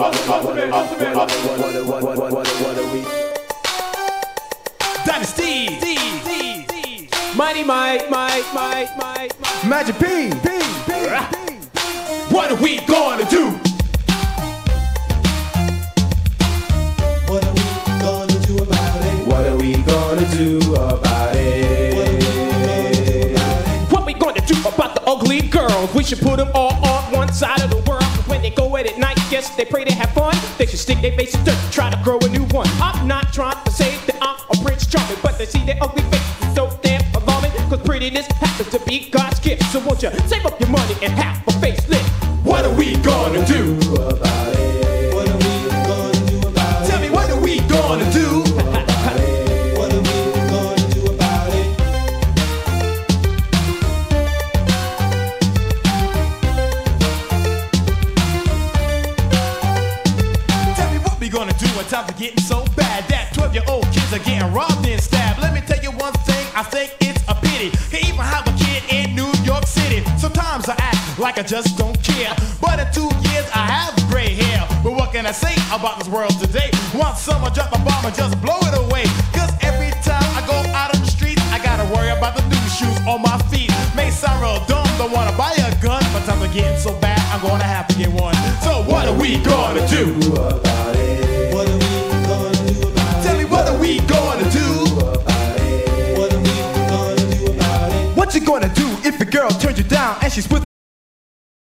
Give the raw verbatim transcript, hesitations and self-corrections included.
ultimate, ultimate, ultimate. What, what, what, what, what are we? Dynasty, Mighty Mike, Mike, Mike, Mike, Mike. Magic P. P. P. What are we gonna do? What are we gonna do about it? What are we gonna do about it? What we gonna do about the ugly girls? We should put them all on one side of the world. When they go at it night, yes, they pray to have fun. They should stick their face in dirt, try to grow a new one. I'm not trying to say that I'm a Prince Charming, but they see their ugly faces so damn alarming. Cause prettiness happens to be God's gift. So won't you save up your money and have a facelift? What are we gonna do about it? What are we gonna do about it? Tell me, what are we gonna do? What are we gonna do about it? tell me what we gonna do when times are getting so bad that twelve-year-old kids are getting robbed and stabbed. Let me tell you one thing, I think it's a pity. Can even have a kid in New York City. Sometimes I act like I just don't care, but in two years I have gray hair. But what can I say about this world today? Want someone drop a bomb and just blow it away. Cause every time I go out on the street, I gotta worry about the new shoes on my feet. May sound real dumb, don't wanna buy a gun, but times are getting so bad, I'm gonna have to get one. So what are we gonna do? About it. What are we gonna do about it? Tell me, what are we gonna do? What are we gonna do about it? What you gonna do if a girl turns you down and she's with